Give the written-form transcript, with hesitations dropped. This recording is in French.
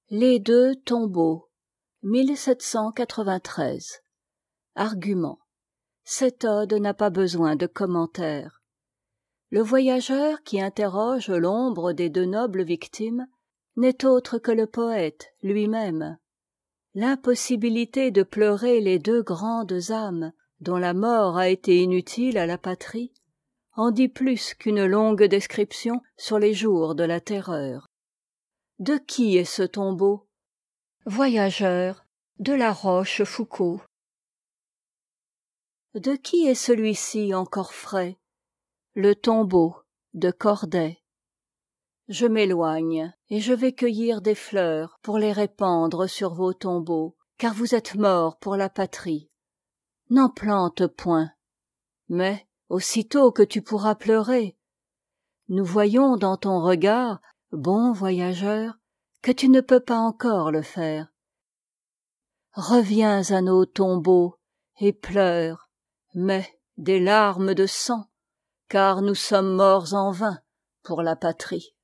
Les deux tombeaux, 1793. Argument. Cette ode n'a pas besoin de commentaire. Le voyageur qui interroge l'ombre des deux nobles victimes n'est autre que le poète lui-même. L'impossibilité de pleurer les deux grandes âmes dont la mort a été inutile à la patrie en dit plus qu'une longue description sur les jours de la terreur. De qui est ce tombeau? Voyageur, de La Rochefoucauld. De qui est celui-ci encore frais? Le tombeau de Corday. Je m'éloigne, et je vais cueillir des fleurs pour les répandre sur vos tombeaux, car vous êtes morts pour la patrie. N'en plante point, mais aussitôt que tu pourras pleurer, nous voyons dans ton regard, bon voyageur, que tu ne peux pas encore le faire. Reviens à nos tombeaux et pleure, mais des larmes de sang, car nous sommes morts en vain pour la patrie.